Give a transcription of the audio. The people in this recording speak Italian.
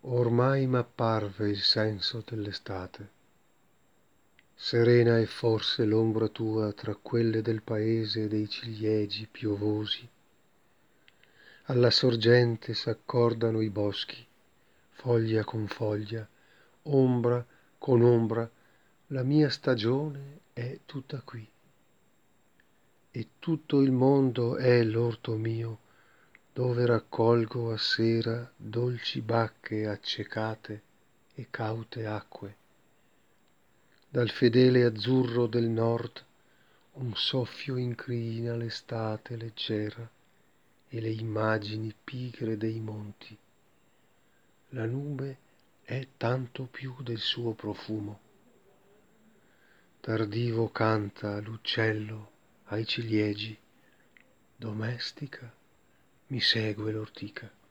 Ormai m'apparve il senso dell'estate. Serena è forse l'ombra tua tra quelle del paese dei ciliegi piovosi. Alla sorgente s'accordano i boschi, foglia con foglia, ombra con ombra, la mia stagione è tutta qui. E tutto il mondo è l'orto mio, dove raccolgo a sera dolci bacche accecate e caute acque. Dal fedele azzurro del nord un soffio incrina l'estate leggera e le immagini pigre dei monti. La nube è tanto più del suo profumo. Tardivo canta l'uccello ai ciliegi, domestica mi segue l'ortica.